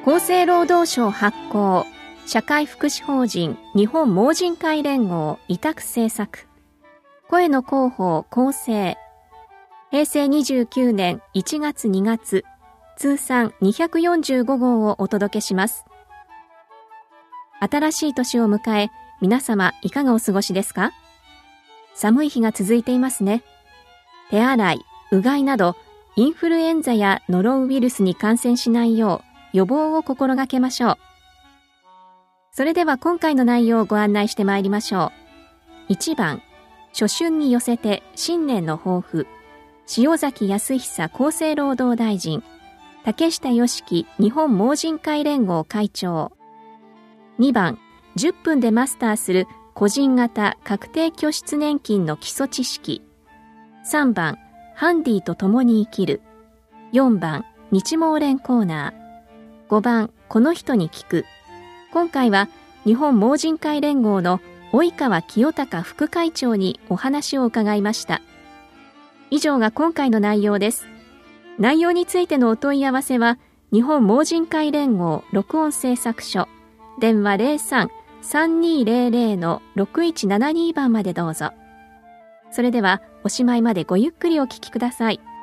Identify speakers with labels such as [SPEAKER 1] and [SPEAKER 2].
[SPEAKER 1] 厚生労働省発行社会福祉法人日本盲人会連合委託制作声の広報構成平成29年1月2月通算245号をお届けします。新しい年を迎え、皆様いかがお過ごしですか？寒い日が続いていますね。手洗い、うがいなどインフルエンザやノロウイルスに感染しないよう予防を心がけましょう。それでは今回の内容をご案内してまいりましょう。1番、初春に寄せて新年の抱負、塩崎康久厚生労働大臣、竹下義樹日本盲人会連合会長。2番、10分でマスターする個人型確定拠出年金の基礎知識。3番、ハンディと共に生きる。4番、日盲連コーナー。5番、この人に聞く。今回は日本盲人会連合の及川清隆副会長にお話を伺いました。以上が今回の内容です。内容についてのお問い合わせは日本盲人会連合録音製作所電話 03-3200-6172 番までどうぞ。それではおしまいまでごゆっくりお聞きください。